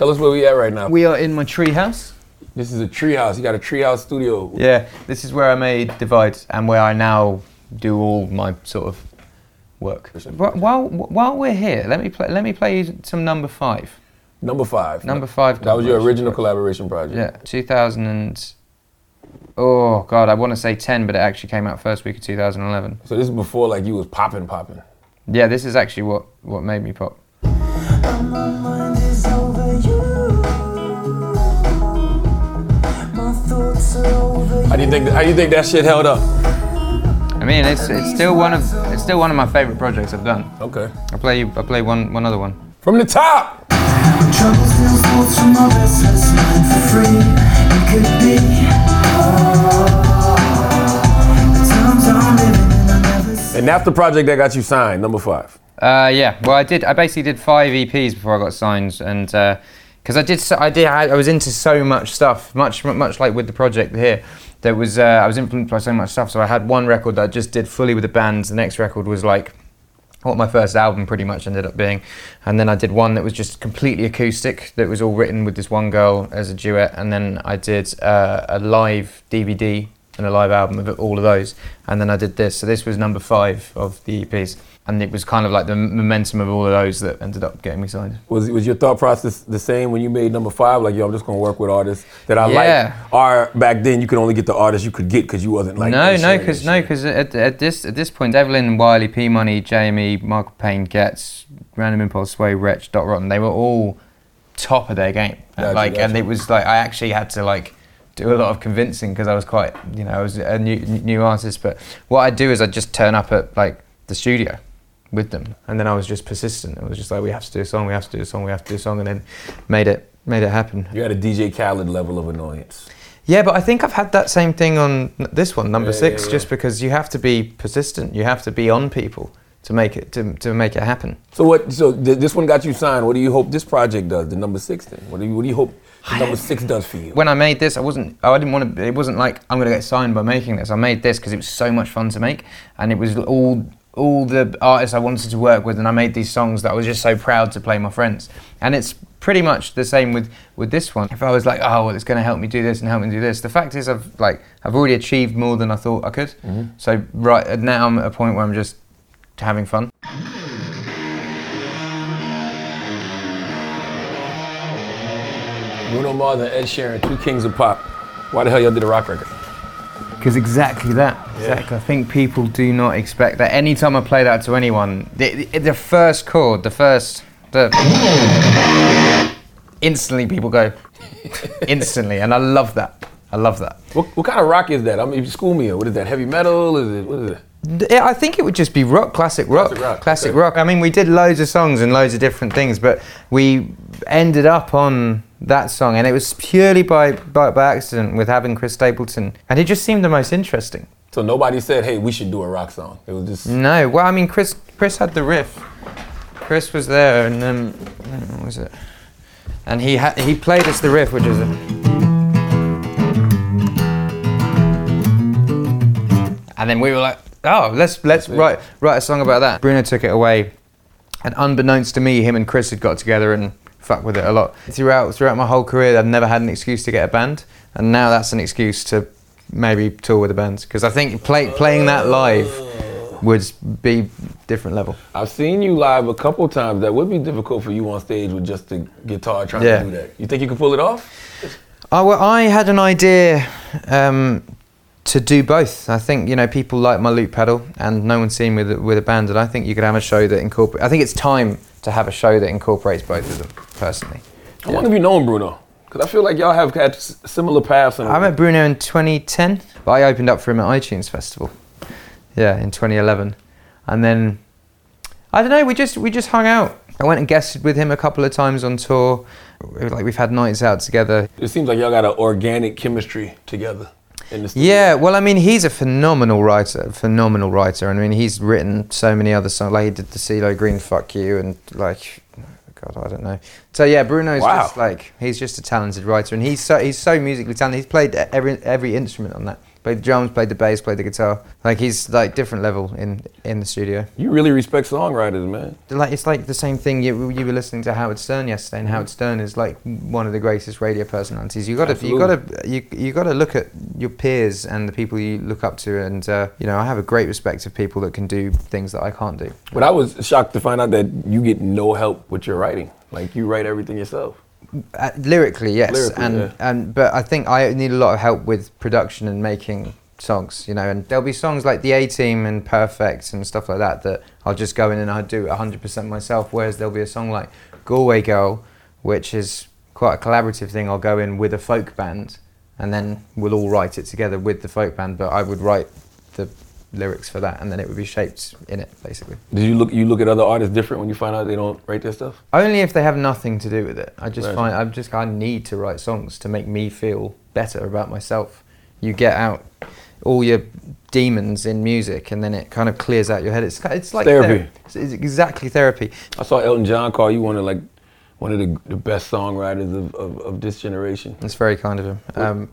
Tell us where we at right now. We are in my tree house. This is a tree house. You got a tree house studio. Yeah, this is where I made Divide and where I now do all my sort of work. While we're here, let me play you some Number 5. Number 5. Number 5. That was your original collaboration project. Yeah, 2000 and oh god, I want to say 10, but it actually came out first week of 2011. So this is before like you was popping. Yeah, this is actually what made me pop. How do you think that shit held up? I mean, it's still one of my favorite projects I've done. Okay. I play one other one. From the top. And that's the project that got you signed, Number 5. Yeah. Well, I basically did 5 EPs before I got signed, and because I was into so much stuff, much like with the project here. There was I was influenced by so much stuff. So I had one record that I just did fully with the band. The next record was like what my first album pretty much ended up being, and then I did one that was just completely acoustic, that was all written with this one girl as a duet, and then I did a live DVD and a live album of all of those, and then I did this. So this was Number 5 of the EPs, and it was kind of like the momentum of all of those that ended up getting me signed. Was your thought process the same when you made Number 5? Like, yo, I'm just gonna work with artists that I like. Or back then you could only get the artists you could get because you wasn't like because at this point, Devlin, Wiley, P Money, JME, Michael Payne, Getz, Random Impulse, Sway, Wretch, Dot Rotten, they were all top of their game. And it was like I actually had to like do a lot of convincing because I was quite, I was a new artist. But what I'd do is I'd just turn up at like the studio with them, and then I was just persistent. It was just like, we have to do a song, and then made it happen. You had a DJ Khaled level of annoyance. Yeah, but I think I've had that same thing on this one, Number 6, just because you have to be persistent, you have to be on people to make it happen. So this one got you signed. What do you hope this project does? The Number 6 thing. What do you hope the Number 6 does for you? When I made this, it wasn't like I'm gonna get signed by making this. I made this because it was so much fun to make, and it was all the artists I wanted to work with, and I made these songs that I was just so proud to play my friends. And it's pretty much the same with this one. If I was like, oh, well, it's going to help me do this and help me do this, the fact is I've already achieved more than I thought I could. Mm-hmm. So right now I'm at a point where I'm just having fun. Bruno Mars and Ed Sheeran, 2 kings of pop. Why the hell y'all did a rock record? Because exactly that. Exactly. I think people do not expect that. Anytime I play that to anyone, the first chord, instantly people go, instantly, and I love that. What kind of rock is that? I mean, if you school me, what is that? Heavy metal? What is it? Yeah, I think it would just be rock, classic rock. Classic rock. I mean, we did loads of songs and loads of different things, but we ended up on that song, and it was purely by accident with having Chris Stapleton, and he just seemed the most interesting. So nobody said, hey, we should do a rock song. It was just... No, well, I mean, Chris had the riff. Chris was there, and then, what was it? And he played us the riff, which is and then we were like, oh, let's write a song about that. Bruno took it away, and unbeknownst to me, him and Chris had got together and fuck with it a lot. Throughout my whole career, I've never had an excuse to get a band, and now that's an excuse to maybe tour with a band, because I think playing that live would be different level. I've seen you live a couple times. That would be difficult for you on stage with just the guitar trying to do that. You think you can pull it off? Oh, well, I had an idea to do both. I think, people like my loop pedal, and no one's seen with a band, and I think you could have a show that incorporates. I think it's time to have a show that incorporates both of them, personally. How long have you known Bruno? Because I feel like y'all have had similar paths. I met Bruno in 2010, but I opened up for him at iTunes Festival. Yeah, in 2011. And then, I don't know, we just hung out. I went and guested with him a couple of times on tour. We've had nights out together. It seems like y'all got an organic chemistry together. Yeah, well, I mean, he's a phenomenal writer. I mean, he's written so many other songs. Like, he did the CeeLo Green Fuck You, and like, God, I don't know. So yeah, Bruno's just he's just a talented writer, and he's so musically talented. He's played every instrument on that. Played the drums, played the bass, played the guitar. Like he's like different level in the studio. You really respect songwriters, man. Like it's like the same thing. You were listening to Howard Stern yesterday, and Howard Stern is like one of the greatest radio personalities. You got to look at your peers and the people you look up to, and you know, I have a great respect of people that can do things that I can't do. But I was shocked to find out that you get no help with your writing. Like you write everything yourself. Lyrically, yes, but I think I need a lot of help with production and making songs, you know. And there'll be songs like the A-Team and Perfect and stuff like that I'll just go in and I do 100% myself. Whereas there'll be a song like Galway Girl, which is quite a collaborative thing. I'll go in with a folk band, and then we'll all write it together with the folk band. But I would write the lyrics for that, and then it would be shaped in it, basically. Did you look at other artists different when you find out they don't write their stuff? Only if they have nothing to do with it. I need to write songs to make me feel better about myself. You get out all your demons in music, and then it kind of clears out your head. It's like therapy. It's exactly therapy. I saw Elton John call you one of the best songwriters of this generation. That's very kind of him.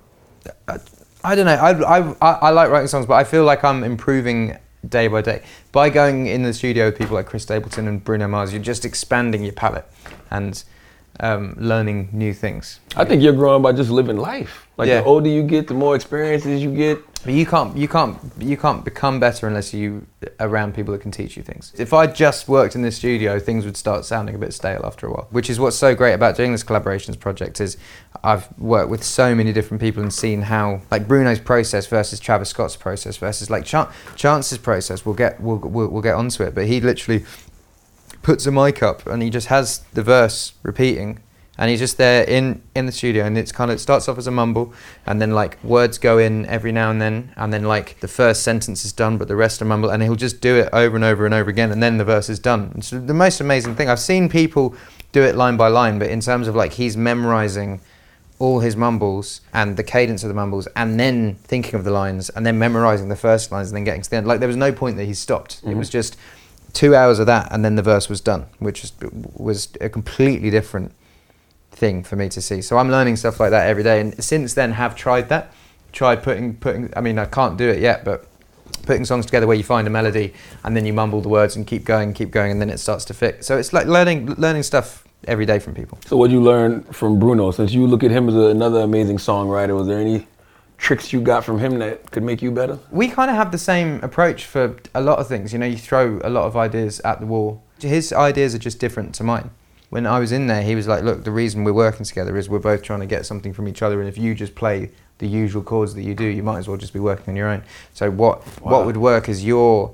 I don't know. I like writing songs, but I feel like I'm improving day by day. By going in the studio with people like Chris Stapleton and Bruno Mars, you're just expanding your palette and learning new things. I think you're growing by just living life. Like the older you get, the more experiences you get. But you can't become better unless you around people that can teach you things. If I just worked in the studio, things would start sounding a bit stale after a while. Which is what's so great about doing this collaborations project is I've worked with so many different people and seen how like Bruno's process versus Travis Scott's process versus like Chance's process. We'll get onto it, but he literally puts a mic up and he just has the verse repeating. And he's just there in the studio, and it starts off as a mumble, and then like words go in every now and then like the first sentence is done, but the rest are mumble, and he'll just do it over and over and over again, and then the verse is done. It's the most amazing thing. I've seen people do it line by line, but in terms of like he's memorizing all his mumbles and the cadence of the mumbles, and then thinking of the lines, and then memorizing the first lines, and then getting to the end. Like there was no point that he stopped. Mm-hmm. It was just 2 hours of that, and then the verse was done, which was a completely different thing for me to see. So I'm learning stuff like that every day, and since then have tried putting I mean, I can't do it yet, but putting songs together where you find a melody and then you mumble the words and keep going, and then it starts to fit. So it's like learning stuff every day from people. So what you learn from Bruno, since you look at him as another amazing songwriter, was there any tricks you got from him that could make you better? We kind of have the same approach for a lot of things. You know, you throw a lot of ideas at the wall. His ideas are just different to mine. When I was in there, he was like, look, the reason we're working together is we're both trying to get something from each other, and if you just play the usual chords that you do, you might as well just be working on your own. So what would work is your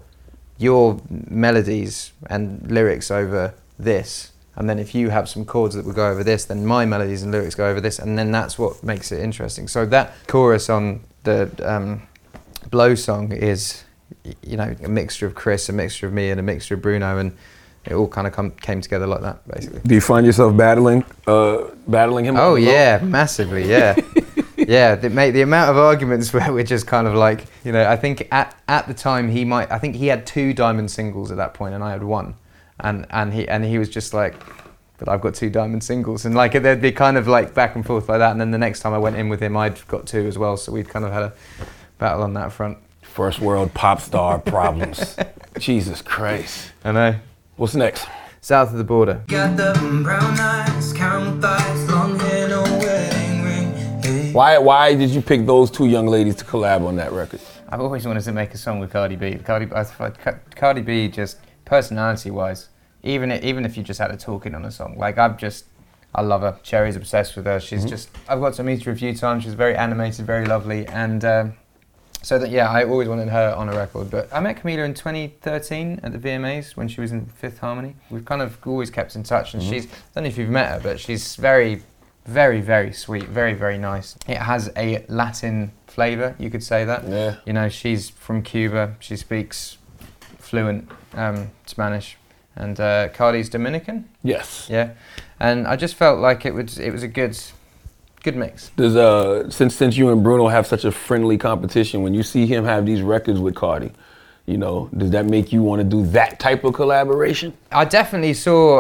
melodies and lyrics over this, and then if you have some chords that would go over this, then my melodies and lyrics go over this, and then that's what makes it interesting. So that chorus on the Blow song is, you know, a mixture of Chris, a mixture of me, and a mixture of Bruno, and it all kind of came together like that, basically. Do you find yourself battling him? Oh yeah, massively, yeah. Yeah, the amount of arguments where we're just kind of like, you know, I think at the time I think he had 2 diamond singles at that point and I had 1. And he was just like, but I've got 2 diamond singles, and like there'd be kind of like back and forth like that, and then the next time I went in with him I'd got 2 as well, so we'd kind of had a battle on that front. First world pop star problems. Jesus Christ. I know. What's next? South of the Border. Got the brown eyes, caramel thighs, long hair, no wedding ring. Hey. Why did you pick those 2 young ladies to collab on that record? I've always wanted to make a song with Cardi B. Cardi B, just personality-wise, even if you just had her talking on a song, like I love her. Cherry's obsessed with her. She's just. I've got to meet her a few times. She's very animated, very lovely, and. So that, yeah, I always wanted her on a record, but I met Camila in 2013 at the VMAs when she was in Fifth Harmony. We've kind of always kept in touch, and she's, I don't know if you've met her, but she's very, very, very sweet, very, very nice. It has a Latin flavour, you could say that. Yeah. You know, she's from Cuba, she speaks fluent Spanish, and Cardi's Dominican. Yes. Yeah, and I just felt like it was a good mix. Does since you and Bruno have such a friendly competition, when you see him have these records with Cardi, you know, does that make you want to do that type of collaboration? I definitely saw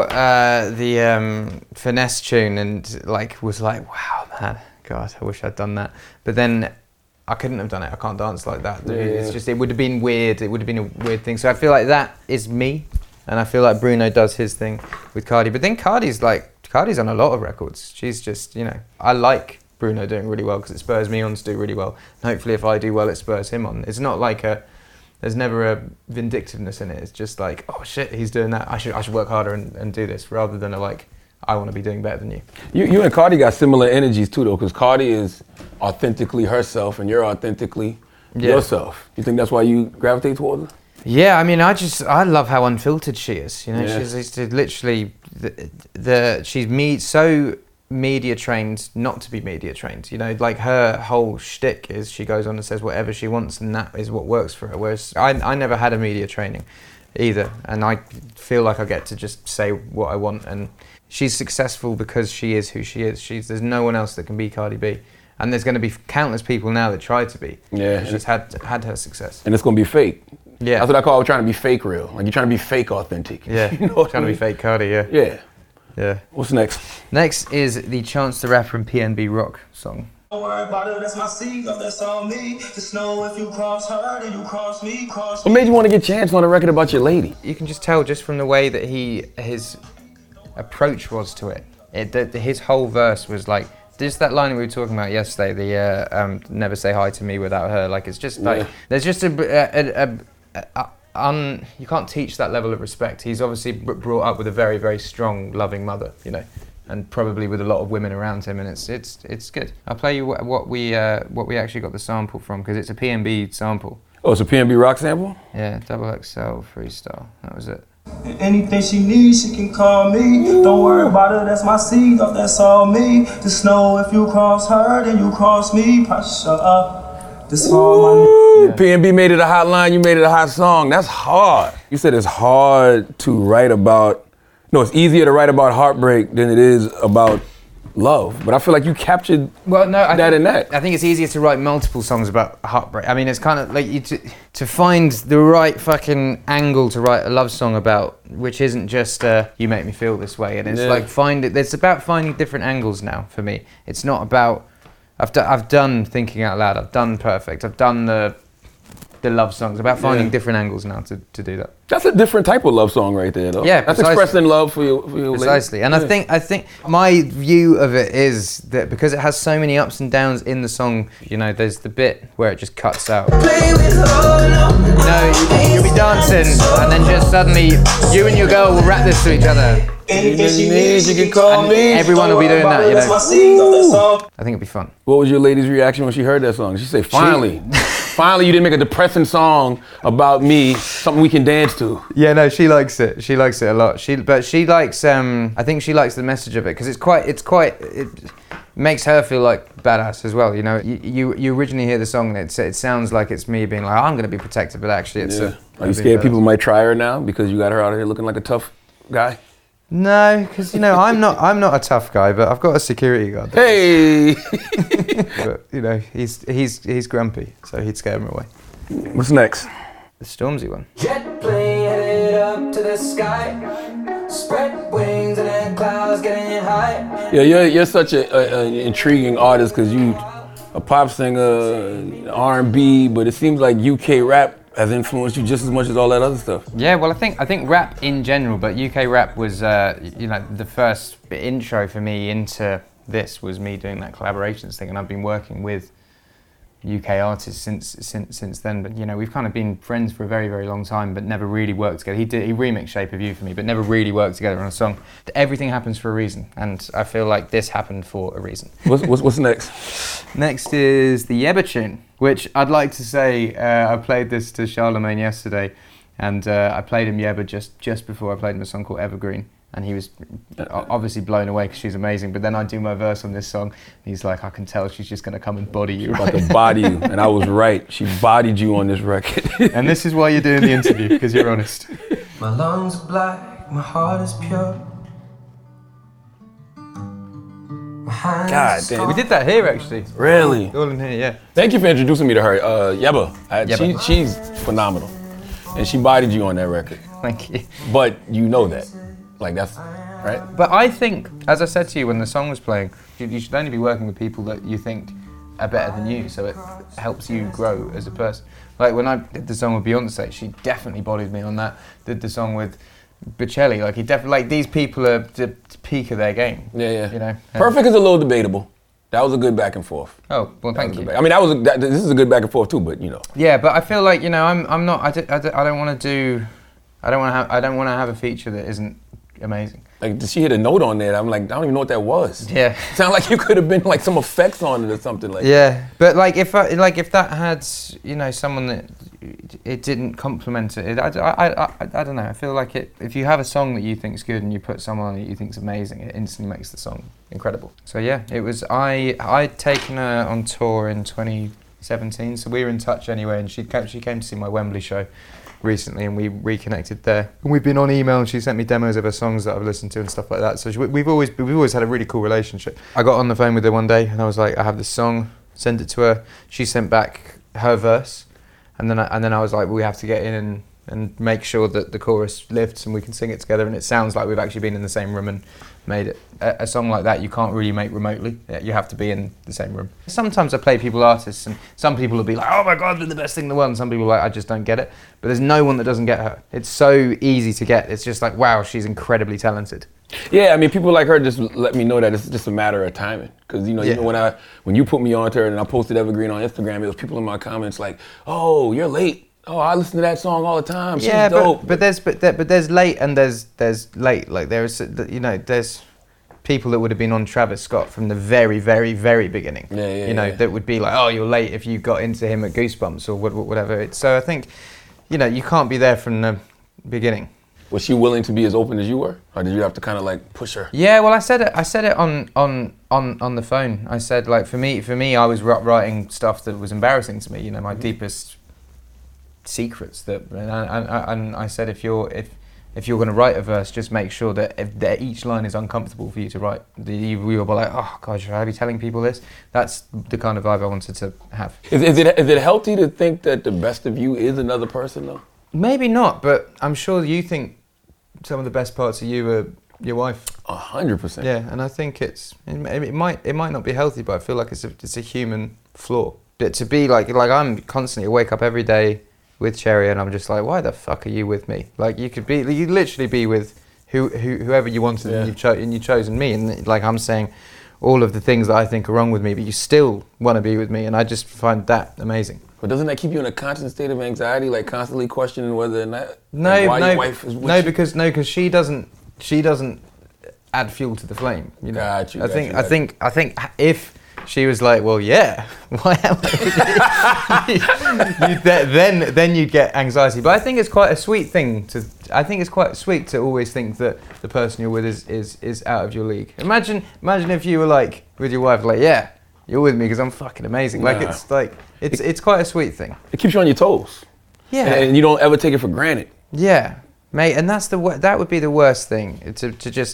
the Finesse tune and was like, wow, man, God, I wish I'd done that. But then I couldn't have done it. I can't dance like that. It's just, it would have been weird. It would have been a weird thing. So I feel like that is me, and I feel like Bruno does his thing with Cardi. But then Cardi's on a lot of records. She's just, you know, I like Bruno doing really well because it spurs me on to do really well. And hopefully if I do well, it spurs him on. It's not like there's never a vindictiveness in it. It's just like, oh shit, he's doing that. I should work harder and do this, rather than I want to be doing better than you. You and Cardi got similar energies too, though, because Cardi is authentically herself and you're authentically yourself. You think that's why you gravitate towards her? Yeah, I mean, I love how unfiltered she is. You know, she's literally she's so media trained not to be media trained. You know, like her whole shtick is she goes on and says whatever she wants, and that is what works for her. Whereas I never had a media training either, and I feel like I get to just say what I want. And she's successful because she is who she is. There's no one else that can be Cardi B. And there's going to be countless people now that try to be. Yeah. She's had her success. And it's going to be fake. Yeah. That's what I call trying to be fake real. Like you're trying to be fake authentic. Yeah. You know trying to be fake Cardi, yeah. Yeah. Yeah. What's next? Next is the Chance the Rapper and PNB Rock song. Don't worry about it, that's my seed, that's on me. Just know if you cross her, then you cross me, What made you want to get Chance on a record about your lady? You can just tell just from the way that his approach was to it. His whole verse was like, just that line we were talking about yesterday, the never say hi to me without her. Like, it's just like, there's just you can't teach that level of respect. He's obviously brought up with a very, very strong, loving mother, you know, and probably with a lot of women around him, and it's good. I'll play you what we actually got the sample from, because it's a PNB sample. Oh, it's a PNB Rock sample? Yeah, XXL freestyle. That was it. Anything she needs, she can call me. Don't worry about it, that's my seed, that's all me. Just know if you cross her, then you cross me. Pressure up. This all my PNB made it a hot line, you made it a hot song. That's hard. You said it's hard to write about, no, it's easier to write about heartbreak than it is about love. But I feel like you captured that in that. I think it's easier to write multiple songs about heartbreak. I mean, it's kind of like to find the right fucking angle to write a love song about, which isn't just you make me feel this way. And it's it's about finding different angles now for me. It's not about, I've done Thinking Out Loud, I've done Perfect, I've done the love songs, about finding different angles now to do that. That's a different type of love song right there, though. Yeah, that's expressing love for your precisely. lady. And I think my view of it is that because it has so many ups and downs in the song, you know, there's the bit where it just cuts out. You'll be dancing, and then just suddenly you and your girl will rap this to each other. Anything she needs, she can call me. Everyone will be doing that, you know. I think it'd be fun. What was your lady's reaction when she heard that song? She said, finally. Finally, you didn't make a depressing song about me, something we can dance to. Yeah, no, she likes it. She likes it a lot. But she likes, I think she likes the message of it, because it makes her feel like badass as well. You know, you originally hear the song and it sounds like it's me being like, oh, I'm going to be protected, but actually it's Are you scared people might try her now because you got her out here looking like a tough guy? No, because you know I'm not a tough guy, but I've got a security guard. Hey, but you know he's grumpy, so he'd scare him away. What's next? The Stormzy one. Jet plane headed up to the sky, spread wings and then clouds getting high. Yeah, you're such an intriguing artist because you a pop singer, R&B, but it seems like UK rap has influenced you just as much as all that other stuff. Yeah, well, I think rap in general, but UK rap was, you know, the first intro for me into this was me doing that collaborations thing, and I've been working with UK artists since then. But you know, we've kind of been friends for a very, very long time, but never really worked together. He remixed Shape of You for me, but never really worked together on a song. Everything happens for a reason, and I feel like this happened for a reason. What's next? Next is the Yebba tune, which I'd like to say, I played this to Charlemagne yesterday, and I played him Yebba just before I played him a song called Evergreen, and he was obviously blown away because she's amazing. But then I do my verse on this song, and he's like, I can tell she's just going to come and body you. About to body you, and I was right. She bodied you on this record. And this is why you're doing the interview, because you're honest. My lungs are black, my heart is pure. God damn. We did that here, actually. Really? All in here, yeah. Thank you for introducing me to her. Yebba. She's phenomenal. And she bodied you on that record. Thank you. But you know that. Like, that's, right? But I think, as I said to you when the song was playing, you should only be working with people that you think are better than you, so it helps you grow as a person. Like when I did the song with Beyonce, she definitely bodied me on that. Did the song with Bocelli, like he definitely, like these people are the peak of their game. Yeah. You know. Perfect is a little debatable. That was a good back and forth. Oh well, thank you. I mean, this is a good back and forth too, but you know. Yeah, but I feel like I'm not. I don't want to do. I don't want to have a feature that isn't amazing. Like, she hit a note on there. I'm like, I don't even know what that was. Yeah. It sounded like you could have been like some effects on it or something like. Yeah, but like if that had someone that it didn't complement it, I don't know. I feel like if you have a song that you think's good and you put someone on that you think's amazing, it instantly makes the song incredible. So yeah, it was. I'd taken her on tour in 2017, so we were in touch anyway, and she came to see my Wembley show recently, and we reconnected there. And we've been on email, and she sent me demos of her songs that I've listened to and stuff like that. So we've always had a really cool relationship. I got on the phone with her one day, and I was like, I have this song, send it to her. She sent back her verse, and then I was like, we have to get in and make sure that the chorus lifts and we can sing it together, and it sounds like we've actually been in the same room and made it. A song like that you can't really make remotely. You have to be in the same room. Sometimes I play people artists, and some people will be like, oh my God, they're the best thing in the world, and some people are like, I just don't get it. But there's no one that doesn't get her. It's so easy to get. It's just like, wow, she's incredibly talented. Yeah, I mean, people like her just let me know that it's just a matter of timing. Because even when you put me on to her and I posted Evergreen on Instagram, it was people in my comments like, oh, you're late. Oh, I listen to that song all the time. She's dope. But there's late and there's late. Like there's people that would have been on Travis Scott from the very, very, very beginning. That would be like, oh, you're late if you got into him at Goosebumps or whatever. So I think, you can't be there from the beginning. Was she willing to be as open as you were, or did you have to kind of like push her? Yeah, well, I said it on the phone. I said, like, for me, I was writing stuff that was embarrassing to me. My deepest secrets and I said, if you're going to write a verse, just make sure that each line is uncomfortable for you to write. We were like, oh God, should I be telling people this? That's the kind of vibe I wanted to have. Is it healthy to think that the best of you is another person though? Maybe not, but I'm sure you think some of the best parts of you are your wife. 100%. Yeah, and I think it might not be healthy, but I feel like it's a human flaw. But to be like I'm constantly, I wake up every day with Cherry, and I'm just like, why the fuck are you with me? Like you'd literally be with whoever you wanted, and you've chosen me, and like I'm saying all of the things that I think are wrong with me, but you still want to be with me, and I just find that amazing. But doesn't that keep you in a constant state of anxiety, like constantly questioning whether or not your wife is with you? because she doesn't add fuel to the flame. Got you. I think if she was like, well, yeah, why am I? then you'd get anxiety. But I think it's quite a sweet thing it's quite sweet to always think that the person you're with is out of your league. Imagine if you were like with your wife, like, yeah, you're with me because I'm fucking amazing. Like it's quite a sweet thing. It keeps you on your toes. Yeah. And you don't ever take it for granted. Yeah, mate. And that would be the worst thing, to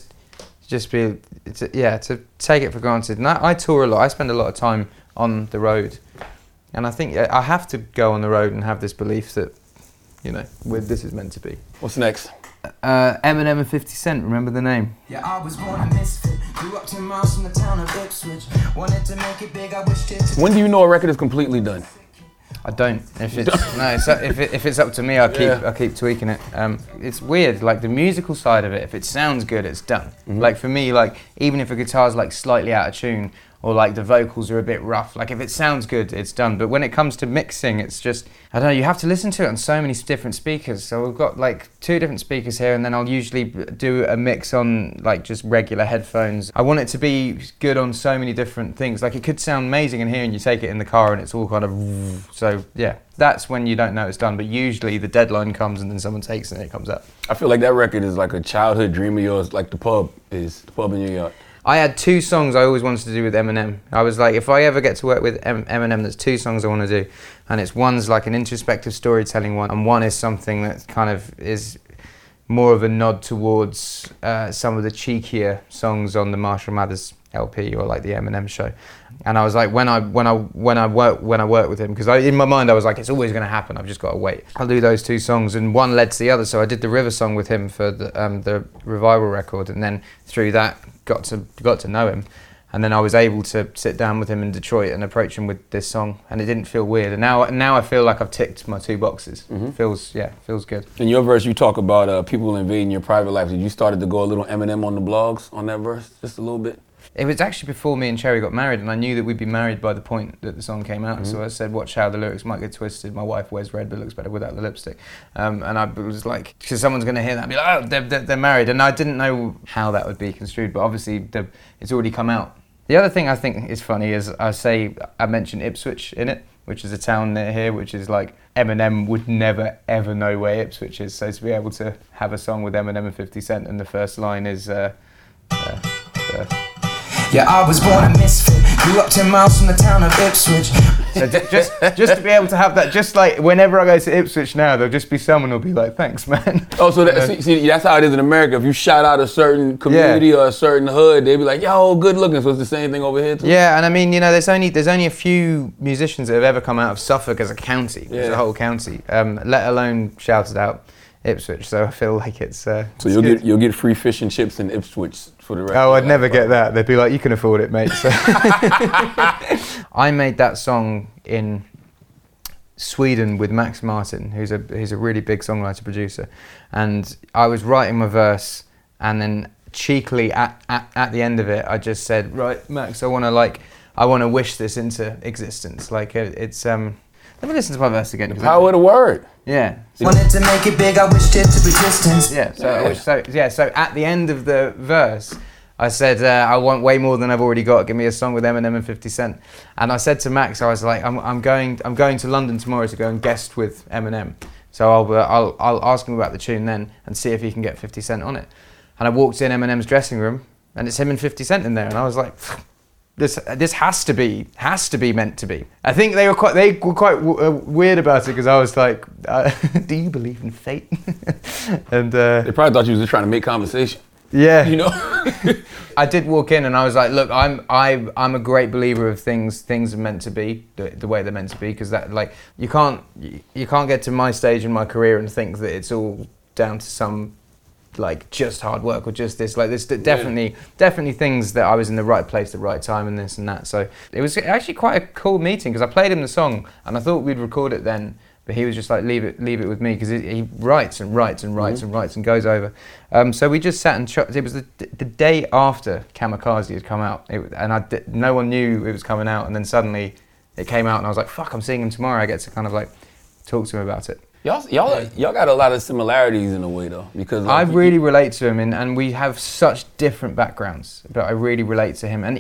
take it for granted. And I tour a lot. I spend a lot of time on the road, and I think I have to go on the road and have this belief that, this is meant to be. What's next? Eminem and 50 Cent. Remember the name? Yeah, I was born a misfit. Grew up 10 miles from the town of Ipswich. Wanted to make it big. I wished it. When do you know a record is completely done? I don't. If it's up to me, I'll keep tweaking it. It's weird, like the musical side of it. If it sounds good, it's done. Mm-hmm. Like for me, like even if a guitar's like slightly out of tune or like the vocals are a bit rough, like if it sounds good, it's done. But when it comes to mixing, it's just, I don't know, you have to listen to it on so many different speakers. So we've got like 2 different speakers here, and then I'll usually do a mix on like just regular headphones. I want it to be good on so many different things. Like it could sound amazing in here and you take it in the car and it's all kind of, so yeah, that's when you don't know it's done. But usually the deadline comes and then someone takes it and it comes out. I feel like that record is like a childhood dream of yours, like the pub in New York. I had 2 songs I always wanted to do with Eminem. I was like, if I ever get to work with Eminem, there's 2 songs I want to do. And it's one's like an introspective storytelling one, and one is something that kind of is more of a nod towards some of the cheekier songs on the Marshall Mathers LP or like the Eminem Show. And I was like, when I work with him, because in my mind I was like, it's always going to happen. I've just got to wait. I'll do those 2 songs, and one led to the other. So I did the River song with him for the Revival record, and then through that got to know him. And then I was able to sit down with him in Detroit and approach him with this song, and it didn't feel weird. And now I feel like I've ticked my 2 boxes. Feels good. In your verse, you talk about people invading your private life. Did you started to go a little Eminem on the blogs on that verse, just a little bit? It was actually before me and Cherry got married, and I knew that we'd be married by the point that the song came out. So I said, watch how the lyrics might get twisted. My wife wears red but looks better without the lipstick. And I was like, because someone's going to hear that and be like, oh, they're married. And I didn't know how that would be construed, but obviously it's already come out. The other thing I think is funny is I mentioned Ipswich in it, which is a town near here, which is like Eminem would never ever know where Ipswich is. So to be able to have a song with Eminem and 50 Cent and the first line is Yeah, I was born a misfit, grew up 10 miles from the town of Ipswich. So just to be able to have that, just like whenever I go to Ipswich now, there'll just be someone who'll be like, thanks, man. Oh, so see, that's how it is in America. If you shout out a certain community or a certain hood, they'd be like, yo, good looking. So it's the same thing over here too? Yeah, and I mean, there's only a few musicians that have ever come out of Suffolk as a county, as a whole county, let alone shouted out Ipswich. So I feel like it's so you'll get free fish and chips in Ipswich for the rest. Oh, I'd never get that. They'd be like, you can afford it, mate. So I made that song in Sweden with Max Martin, who's a really big songwriter producer, and I was writing my verse, and then cheekily at the end of it, I just said, right, Max, I want to wish this into existence. Like it's let me listen to my verse again. Power of the word. Yeah. Wanted to make it big, I wished it to existence. Yeah. So at the end of the verse, I said, I want way more than I've already got. Give me a song with Eminem and 50 Cent. And I said to Max, I was like, I'm going to London tomorrow to go and guest with Eminem. So I'll ask him about the tune then and see if he can get 50 Cent on it. And I walked in Eminem's dressing room, and it's him and 50 Cent in there, and I was like, This has to be meant to be. I think they were quite weird about it, because I was like, do you believe in fate? And they probably thought you was just trying to make conversation. Yeah, I did walk in and I was like, look, I'm a great believer of things are meant to be the way they're meant to be, because that, like, you can't get to my stage in my career and think that it's all down to some, like, just hard work or just this, like, this definitely things that I was in the right place, the right time, and this and that. So it was actually quite a cool meeting, because I played him the song and I thought we'd record it then, but he was just like, leave it with me, because he writes and writes and writes and writes and goes over. So we just sat and it was the day after Kamikaze had come out, no one knew it was coming out, and then suddenly it came out and I was like, fuck, I'm seeing him tomorrow, I get to kind of like talk to him about it. Y'all got a lot of similarities in a way, though, because I really relate to him, and we have such different backgrounds, but I really relate to him, and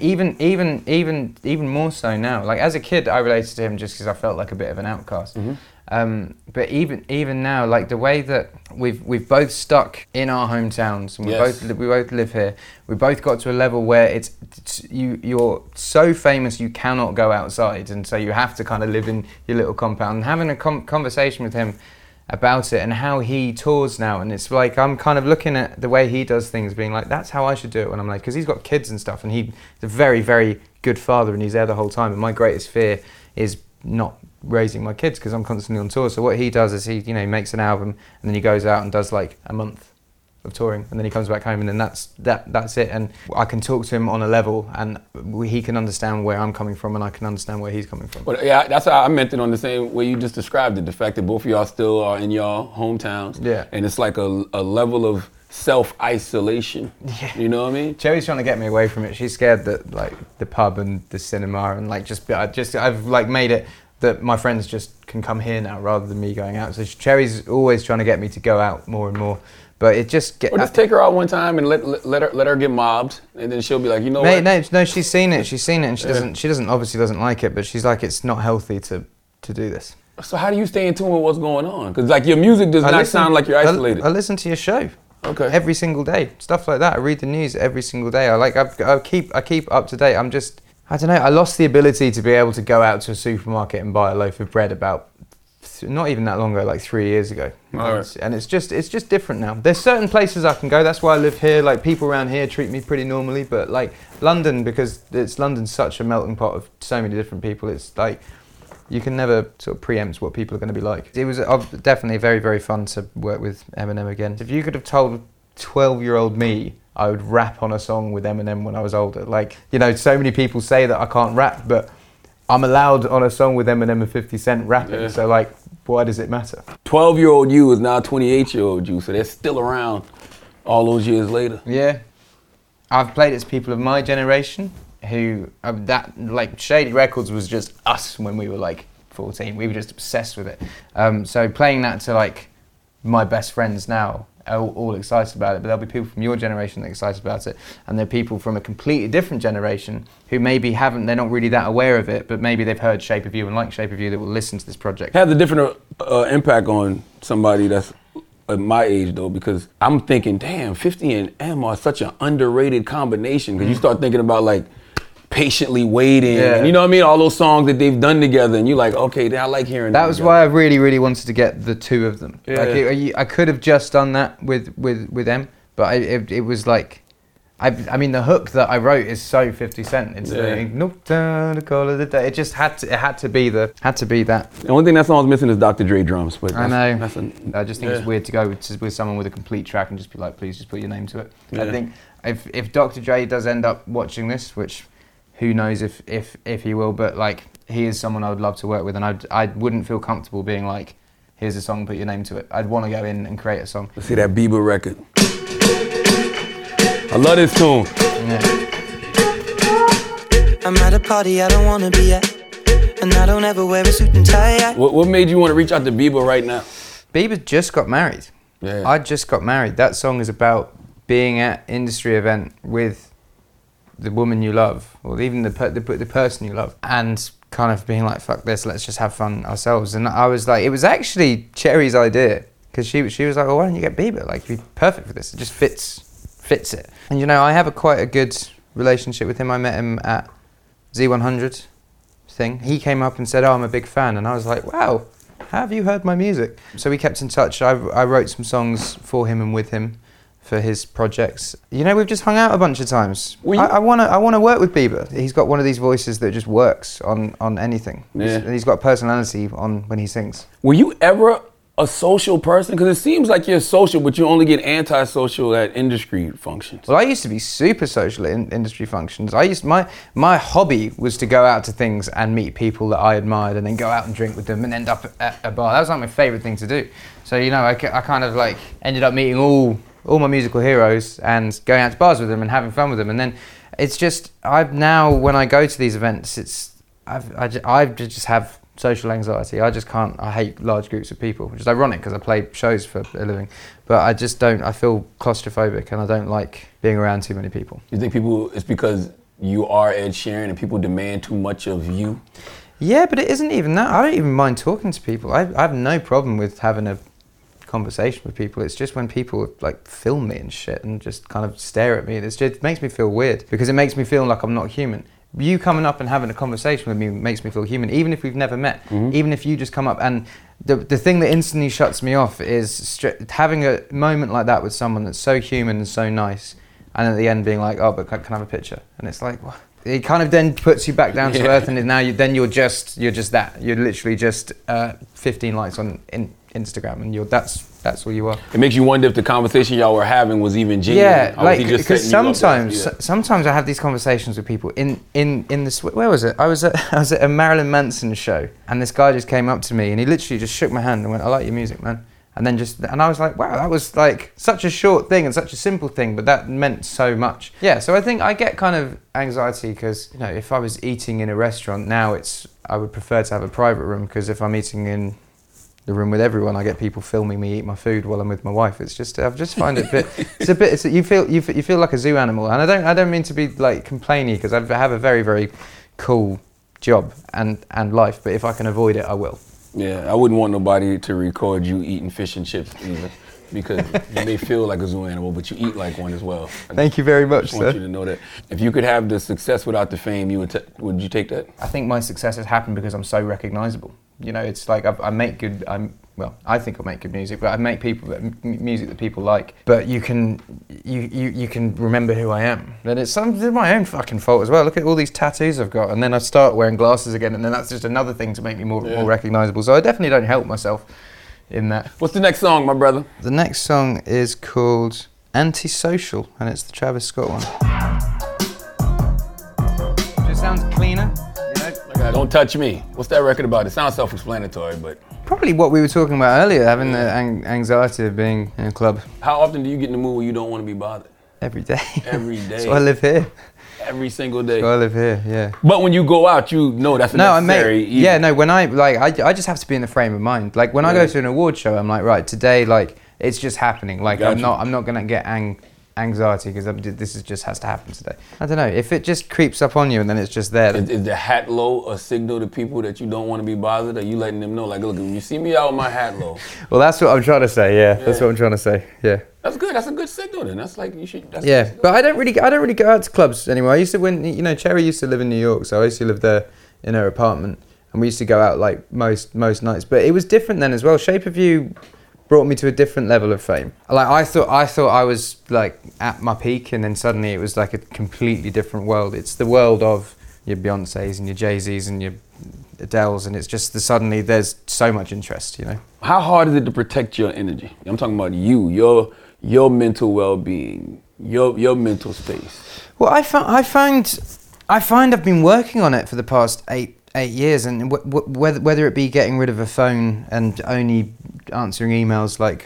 even more so now. Like, as a kid, I related to him just because I felt like a bit of an outcast. But even now, like, the way that we've both stuck in our hometowns, and we both live here. We both got to a level where you're so famous you cannot go outside, and so you have to kind of live in your little compound. And having a conversation with him about it and how he tours now, and it's like I'm kind of looking at the way he does things, being like, that's how I should do it when I'm like, because he's got kids and stuff, and he's a very, very good father, and he's there the whole time. And my greatest fear is not raising my kids, because I'm constantly on tour. So what he does is he makes an album, and then he goes out and does like a month of touring, and then he comes back home, and then that's it. And I can talk to him on a level, and he can understand where I'm coming from, and I can understand where he's coming from. But yeah, that's how I meant it, on the same way you just described it. The fact that both of y'all still are in y'all hometowns, and it's like a level of self-isolation. Yeah. You know what I mean? Cherry's trying to get me away from it. She's scared that, like, the pub and the cinema and like I've like made it that my friends just can come here now rather than me going out. So Cherry's always trying to get me to go out more and more. But it just Or just take her out one time and let her get mobbed, and then she'll be like, what? No, she's seen it, and she obviously doesn't like it, but she's like, it's not healthy to do this. So how do you stay in tune with what's going on? Because like your music does not sound like you're isolated. I listen to your show. Okay. Every single day, stuff like that. I read the news every single day. I keep up to date. I don't know. I lost the ability to be able to go out to a supermarket and buy a loaf of bread about not even that long ago, like 3 years ago. Right. And it's just different now. There's certain places I can go. That's why I live here. Like, people around here treat me pretty normally. But like London, because London's such a melting pot of so many different people. It's like you can never sort of preempt what people are going to be like. It was definitely very, very fun to work with Eminem again. If you could have told 12-year-old me I would rap on a song with Eminem when I was older. Like, you know, so many people say that I can't rap, but I'm allowed on a song with Eminem and 50 Cent rapping. Yeah. So like, why does it matter? 12-year-old you is now 28-year-old you, so they're still around all those years later. Yeah. I've played it to people of my generation who, that, like, Shady Records was just us when we were like 14. We were just obsessed with it. So playing that to like my best friends now, are all excited about it, but there'll be people from your generation that are excited about it, and there are people from a completely different generation who maybe they're not really that aware of it, but maybe they've heard Shape of You and like Shape of You that will listen to this project. It has a different impact on somebody that's at my age though, because I'm thinking, damn, 50 and M are such an underrated combination, because you start thinking about like Patiently Waiting, and you know what I mean, all those songs that they've done together, and you're like, okay, I like hearing that was together. why I really, really wanted to get the two of them. Yeah. Like I could have just done that with M, but it was like, I mean, the hook that I wrote is so 50 Cent. It's knocked down the call of the day. It just had to be that. The only thing that song's missing is Dr. Dre drums. But I know. I just think it's weird to go with someone with a complete track and just be like, please just put your name to it. Yeah. I think if Dr. Dre does end up watching this, which who knows if he will, but like, he is someone I would love to work with, and I wouldn't feel comfortable being like, here's a song, put your name to it. I'd want to go in and create a song. Let's see that Bieber record. I love this tune. Yeah. I'm at a party I don't wanna be at, and I don't ever wear a suit and tie. What made you want to reach out to Bieber right now? Bieber just got married. Yeah. I just got married. That song is about being at industry event with the woman you love, or even the person you love, and kind of being like, fuck this, let's just have fun ourselves. And I was like, it was actually Cherry's idea, because she was like, well, why don't you get Bieber? Like, you'd be perfect for this. It just fits it. And you know, I have quite a good relationship with him. I met him at Z100 thing. He came up and said, oh, I'm a big fan. And I was like, wow, have you heard my music? So we kept in touch. I wrote some songs for him and with him for his projects. You know, we've just hung out a bunch of times. I want to work with Bieber. He's got one of these voices that just works on anything. Yeah. He's got personality on when he sings. Were you ever a social person? Because it seems like you're social, but you only get antisocial at industry functions. Well, I used to be super social in industry functions. My hobby was to go out to things and meet people that I admired, and then go out and drink with them and end up at a bar. That was like my favorite thing to do. So, you know, I kind of like ended up meeting all my musical heroes and going out to bars with them and having fun with them. And then it's just, when I go to these events, I just have social anxiety. I hate large groups of people, which is ironic because I play shows for a living, but I feel claustrophobic, and I don't like being around too many people. You think it's because you are Ed Sheeran and people demand too much of you? Yeah, but it isn't even that. I don't even mind talking to people. I have no problem with having a conversation with people. It's just when people like film me and shit and just kind of stare at me, it makes me feel weird, because it makes me feel like I'm not human. You coming up and having a conversation with me makes me feel human, even if we've never met. Even if you just come up, and the thing that instantly shuts me off is having a moment like that with someone that's so human and so nice, and at the end being like, oh, but can I have a picture? And it's like, what? It kind of then puts you back down to earth, and now you're just that. You're literally just 15 likes on Instagram, and that's all you are. It makes you wonder if the conversation y'all were having was even genuine. Yeah, like, because sometimes I have these conversations with people in this. Where was it? I was at a Marilyn Manson show, and this guy just came up to me, and he literally just shook my hand and went, "I like your music, man." And I was like, wow, that was like such a short thing and such a simple thing, but that meant so much. Yeah, so I think I get kind of anxiety because, you know, if I was eating in a restaurant now, I would prefer to have a private room, because if I'm eating in the room with everyone, I get people filming me eat my food while I'm with my wife. I just find it a bit, you feel like a zoo animal. And I don't mean to be like complainy, because I have a very, very cool job and life, but if I can avoid it, I will. Yeah, I wouldn't want nobody to record you eating fish and chips either, because you may feel like a zoo animal, but you eat like one as well. Thank you very much, I want you to know that. If you could have the success without the fame, would you take that? I think my success has happened because I'm so recognizable. You know, it's like I think I make good music, but I make music that people like. But you can remember who I am. And it's my own fucking fault as well. Look at all these tattoos I've got, and then I start wearing glasses again, and then that's just another thing to make me more recognizable. So I definitely don't help myself in that. What's the next song, my brother? The next song is called Antisocial, and it's the Travis Scott one. Just sounds cleaner, you know? Don't touch me. What's that record about? It sounds self-explanatory, but Probably what we were talking about earlier, having the anxiety of being in a club. how often do you get in the mood where you don't want to be bothered? Every day. Every day. So I live here. Every single day. So I live here, yeah. But when you go out, you know that's a necessary. Yeah, no, when I just have to be in the frame of mind. Like when I go to an award show, I'm like, right, today, like, it's just happening. Like I'm not gonna get anxiety because this is just has to happen today. I don't know, if it just creeps up on you and then it's just there. Is the hat low a signal to people that you don't want to be bothered? Are you letting them know, like, look, when you see me out with my hat low? Well, that's what I'm trying to say, yeah. That's what I'm trying to say, yeah. That's good. That's a good signal then. That's like you should. Yeah, but I don't really go out to clubs anymore. I used to Cherry used to live in New York, so I used to live there in her apartment, and we used to go out like most nights. But it was different then as well. Shape of You brought me to a different level of fame. Like I thought I was like at my peak, and then suddenly it was like a completely different world. It's the world of your Beyoncés and your Jay-Z's and your Adele's, and it's just suddenly there's so much interest, you know. How hard is it to protect your energy? I'm talking about your mental well-being, your mental space. Well, I find I've been working on it for the past eight years, and whether it be getting rid of a phone and only answering emails like,